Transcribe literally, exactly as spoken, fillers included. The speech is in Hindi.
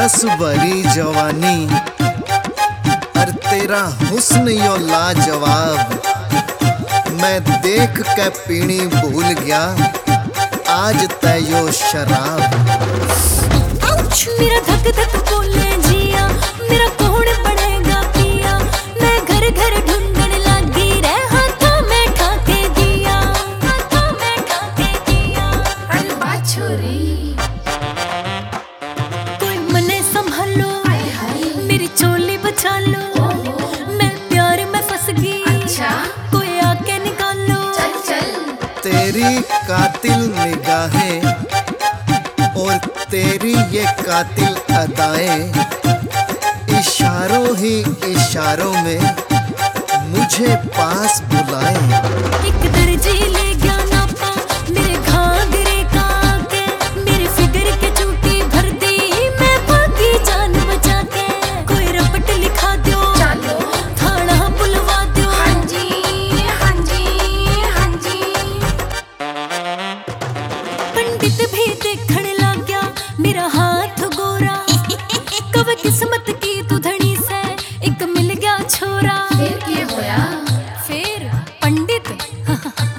रस भरी जवानी और तेरा हुस्न यो लाजवाब, मैं देख के पीनी भूल गया आज तैयो शराब। मेरा धक धक बोले जिया, मेरा कौन पड़ेगा पिया, मैं घर घर ढूंढने लगी रे, हाथों में ठाके दिया, हाथों में ठाके दिया। अरे बाछुरी कोई मने संभालो, मेरी चोली बचा लो, मैं प्यार में फंस गई, अच्छा कोई आके निकालो। चल चल तेरी कातिल निगाहें और तेरी ये कातिल अदाएं, इशारों ही इशारों में मुझे पास बुलाए। एक दर्जी ले गया नापा मेरे घाघरे का आके, मेरे फिगर के चूटी भर दी, मैं भागी जान बचा के। कोई रपट लिखा दो, चलो थाना बुलवा दो। हाँ जी हाँ जी हाँ जी। पंडित भी देखने लग गया मेरा हाथ गोरा, कब किस्मत की तू धनी से एक मिल गया छोरा। फिर क्या होया? फिर पंडित